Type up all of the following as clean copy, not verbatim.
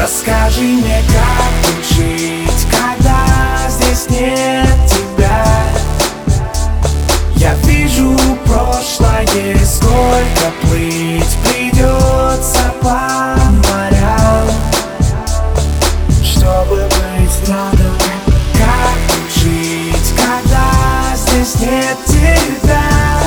Расскажи мне, как тут жить, когда здесь нет тебя. Я вижу прошлое, сколько плыть придется по морям, чтобы быть рядом. Как тут жить, когда здесь нет тебя.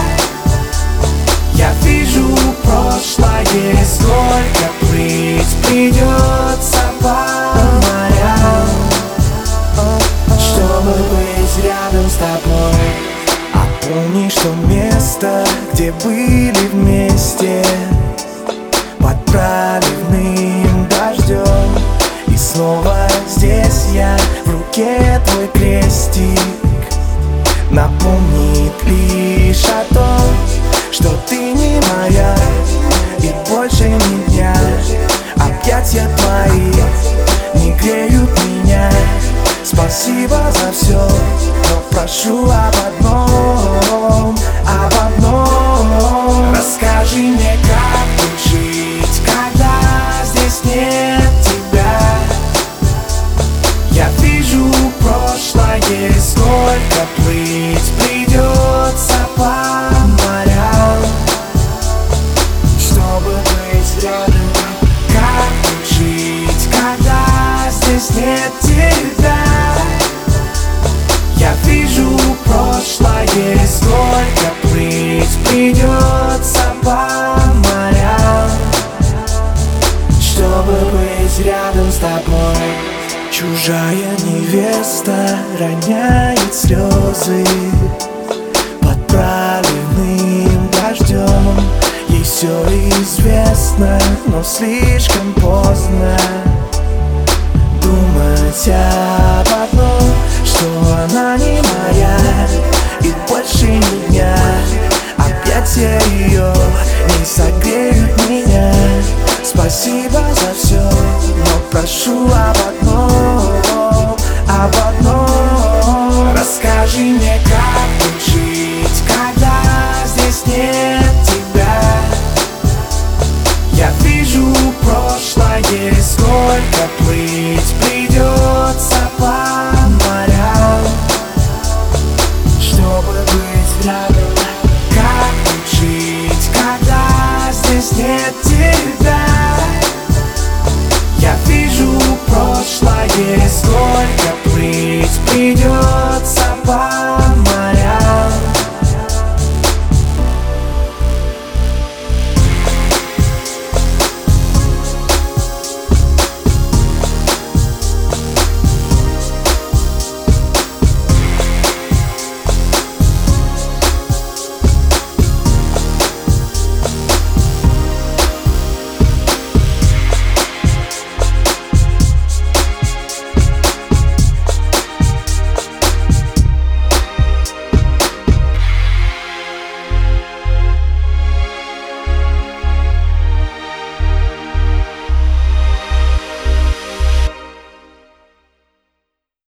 Я вижу прошлое, сколько плыть придется по морям, чтобы быть рядом с тобой. А помнишь то место, где были вместе под проливным дождем? И снова здесь я, в руке твой крестик напомнит лишь о том, что ты не моя и больше ни дня. Объятия твои не греют меня. Спасибо за все, но прошу об одном, об одном. Расскажи мне, как тут жить, когда здесь нет тебя. Я вижу прошлое, сколько плыть придется по морям, чтобы быть рядом. Как тут жить, когда здесь нет тебя. Я вижу прошлое, сколько плыть придется по морям, чтобы быть рядом с тобой. Чужая невеста роняет слезы под проливным дождем. Ей все известно, но слишком поздно думать об одном, что она не моя и больше ни дня. Объятия ее не согреют меня. Спасибо за все, но прошу об одном, об одном. Расскажи мне, как тут жить, когда здесь нет